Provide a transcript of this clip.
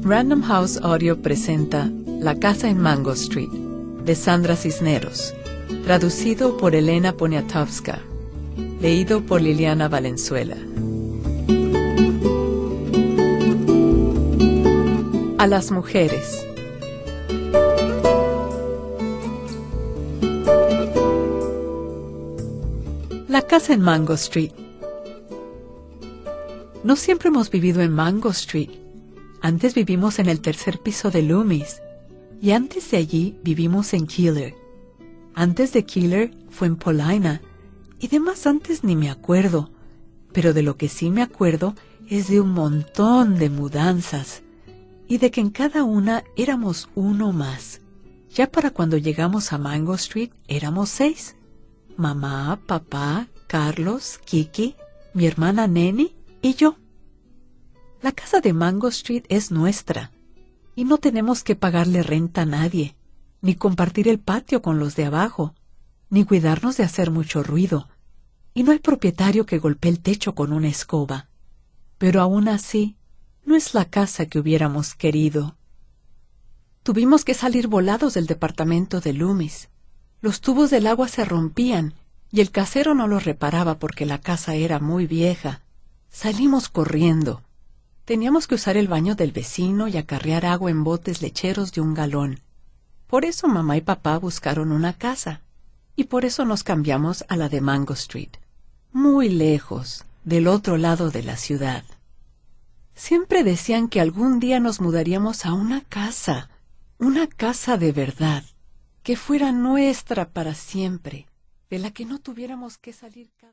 Random House Audio presenta La casa en Mango Street, de Sandra Cisneros, traducido por Elena Poniatowska, leído por Liliana Valenzuela. A las mujeres. La casa en Mango Street. No siempre hemos vivido en Mango Street. Antes vivimos en el tercer piso de Loomis, y antes de allí vivimos en Keeler. Antes de Keeler fue en Paulina, y de más antes ni me acuerdo, pero de lo que sí me acuerdo es de un montón de mudanzas, y de que en cada una éramos uno más. Ya para cuando llegamos a Mango Street éramos 6. Mamá, papá, Carlos, Kiki, mi hermana Neni y yo. La casa de Mango Street es nuestra, y no tenemos que pagarle renta a nadie, ni compartir el patio con los de abajo, ni cuidarnos de hacer mucho ruido, y no hay propietario que golpee el techo con una escoba. Pero aún así, no es la casa que hubiéramos querido. Tuvimos que salir volados del departamento de Loomis. Los tubos del agua se rompían, y el casero no los reparaba porque la casa era muy vieja. Salimos corriendo. Teníamos que usar el baño del vecino y acarrear agua en botes lecheros de 1 galón. Por eso mamá y papá buscaron una casa, y por eso nos cambiamos a la de Mango Street, muy lejos, del otro lado de la ciudad. Siempre decían que algún día nos mudaríamos a una casa de verdad, que fuera nuestra para siempre, de la que no tuviéramos que salir cada